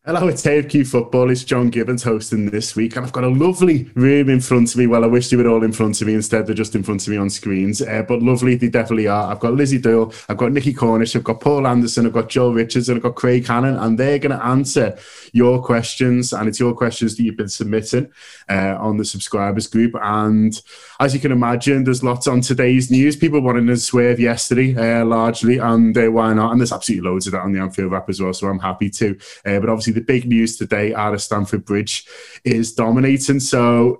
Hello, it's AFQ Football. It's John Gibbons hosting this week, and I've got a lovely room in front of me. Well, I wish they were all in front of me instead. They're just in front of me on screens, but lovely they definitely are. I've got Lizzie Doyle, I've got Nicky Cornish, I've got Paul Anderson, I've got Joe Richards, and I've got Craig Hannon, and they're going to answer your questions, and it's your questions that you've been submitting on the subscribers group. And as you can imagine, there's lots on today's news. People wanted to swerve yesterday, largely, and why not? And there's absolutely loads of that on the Anfield app as well, so I'm happy to. But obviously, the big news today out of Stamford Bridge is dominating. So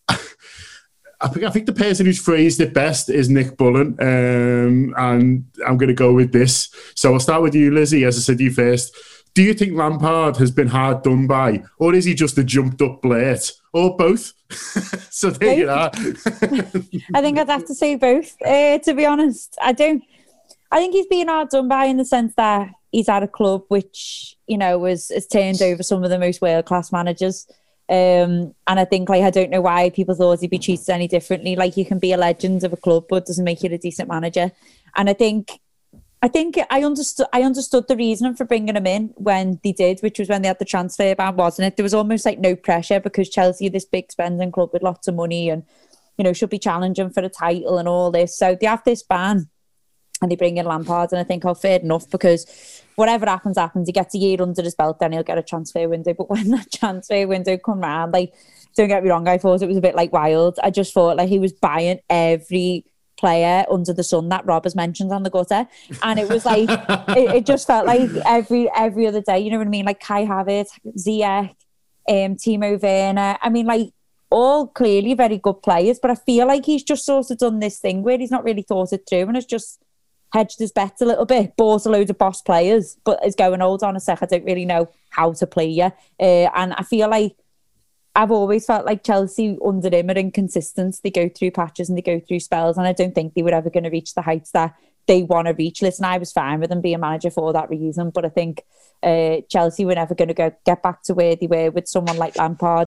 I think the person who's phrased it best is Nick Bullen, and I'm going to go with this. So I'll start with you, Lizzie, as I said to you first. Do you think Lampard has been hard done by, or is he just a jumped-up blurt, or both? So there you are. I think I'd have to say both, to be honest. I think he's been hard done by in the sense that he's at a club which, you know, has turned over some of the most world-class managers. And I think, like, I don't know why people thought he'd be treated any differently. Like, you can be a legend of a club, but it doesn't make you a decent manager. And I think I understood the reason for bringing him in when they did, which was when they had the transfer ban, wasn't it? There was almost like no pressure because Chelsea are this big spending club with lots of money and, you know, should be challenging for a title and all this. So they have this ban and they bring in Lampard, and I think, fair enough, because whatever happens. He gets a year under his belt, then he'll get a transfer window. But when that transfer window come round, like, don't get me wrong, I thought it was a bit like wild. I just thought like he was buying every player under the sun that Rob has mentioned on the gutter, and it was like it just felt like every other day, you know what I mean? Like Kai Havertz, Ziyech, Timo Werner. I mean, like, all clearly very good players, but I feel like he's just sort of done this thing where he's not really thought it through and has just hedged his bets a little bit, bought a load of boss players, but is going, hold on a sec, I don't really know how to play you. And I feel like I've always felt like Chelsea under him are inconsistent. They go through patches and they go through spells, and I don't think they were ever going to reach the heights that they want to reach. Listen, I was fine with them being manager for that reason, but I think Chelsea were never going to get back to where they were with someone like Lampard.